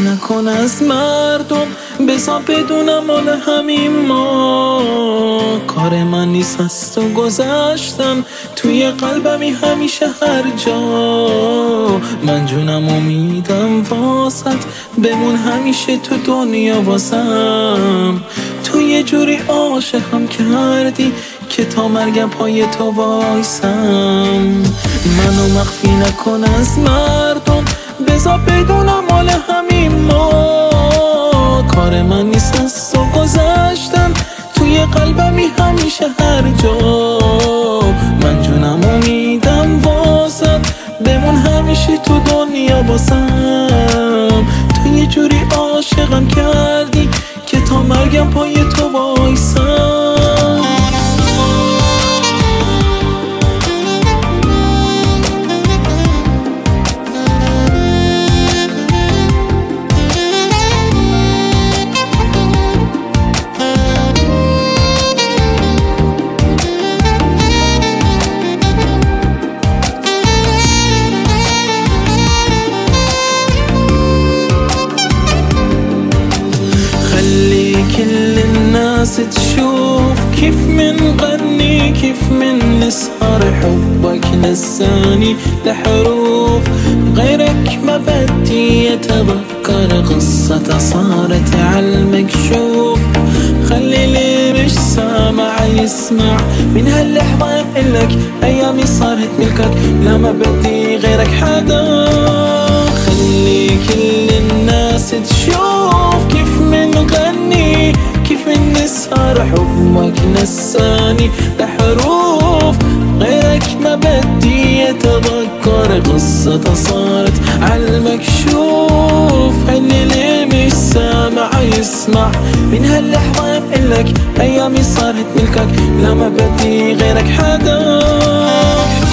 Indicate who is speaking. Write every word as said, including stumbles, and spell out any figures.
Speaker 1: نکن از مردم، بذار بدونم مال همین ما. کار من نیست از تو گذشتم، توی قلبمی همیشه هر جا. من جونم امیدم واسط، بمون همیشه تو دنیا واسم. تو یه جوری عاشقم کردی که تا مرگم پای تو وایسم. منو مخفی نکن از مردم، بذار بدونم مال همین ما. کار من نیست از تو گذشتم، توی قلبمی همیشه هر جا. من جونم امیدم واسم، بمون همیشه تو دنیا واسم. تو یه جوری عاشقم کردی که تا مرگم پای تو وایسم. كل الناس تشوف كيف منغني، كيف من نسهر. حبك نساني لحروف، غيرك ما بدي أتذكر. قصة صارت عالمكشوف، خلي اللي مش سامع يسمع. من هاللحظة يقلك أيامي صارت ملكك، لا ما بدي غيرك حدا. خلي كل الناس تشوف كيف منغني، كيف نسهر. حبك نساني لحروف، غيرك ما بدي أتذكر. قصة صارت عالمكشوف، خلي اللي مش سامع يسمع. من هاللحظة يقلك أيامي صارت ملكك، لا ما بدي غيرك حدا.